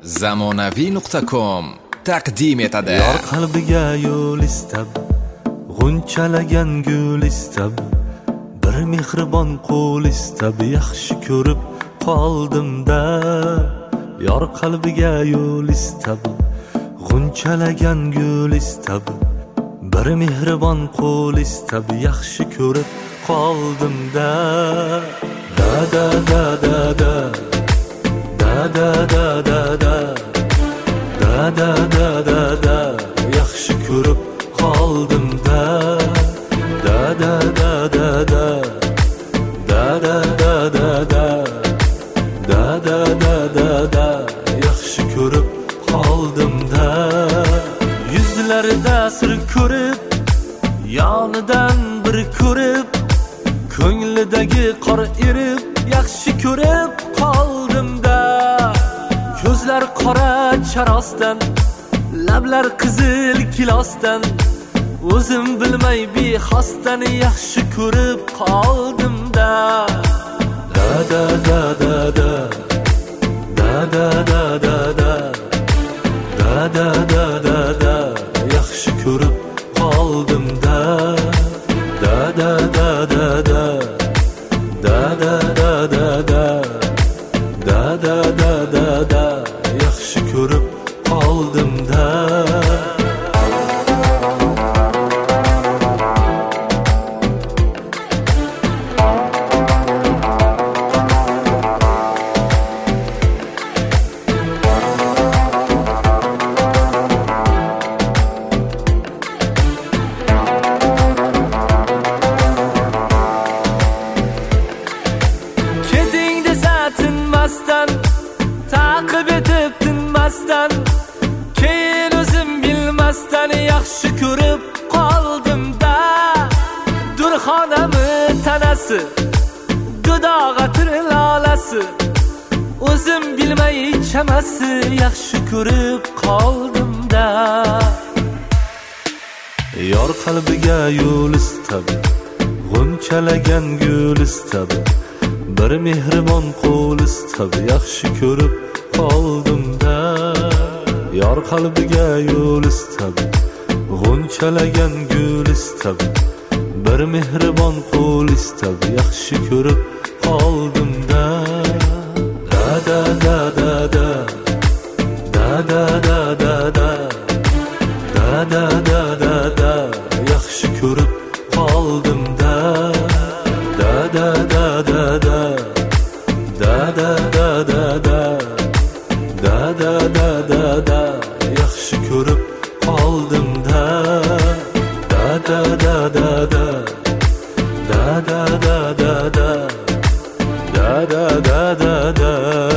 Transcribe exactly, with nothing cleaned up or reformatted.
zamonaviy nuqta com taqdim etadi. Yor qalbiga yo'l istab, g'unchalagan gul istab, bir mehribon qo'l istab, yaxshi ko'rib qoldim-da. Yor qalbiga yo'l istab, g'unchalagan gul istab, bir mehribon qo'l istab, yaxshi ko'rib qoldim-da. Da da da da da da da da da da da da da da da yaxshi ko'rib qoldim-da. Da da da da da da da da da da da da da da da yaxshi ko'rib qoldim-da. Yuzlarida sir ko'rib, yonidan bir ko'rib, ko'nglidagi qor erib, yaxshi ko'rib qoldim-da. Ko'zlar qora charosdan, lablar qizil kilosdan, o'zim bilmay bexosdan yaxshi ko'rib qoldim-da. Da da da da da da da da da da da da da da da yaxshi ko'rib qoldim-da. Da da da da da da da da da da da da da da da yaxshi ko'rib qoldim-da. Taqib etib tinmasdan, keyin o'zim bilmasdan yaxshi ko'rib qoldim-da. Durxonami tanasi, dudog'atir lolasi, o'zim bilmay chamasi yaxshi ko'rib qoldim-da. Yor qalbiga yo'l istab, g'unchalagan gul istab, bir mehribon qo'l istab, yaxshi ko'rib qoldim-da. Yor qalbiga yo'l istab, g'unchalagan gul istab, bir mehribon qo'l istab, yaxshi ko'rib qoldim-da. Da da da da da da da da da da da da da da da yaxshi ko'rib qoldim-da. Da da da da da da da da da da da da da da da yaxshi ko'rib qoldim-da. Da da da da da da da da da da da da da da da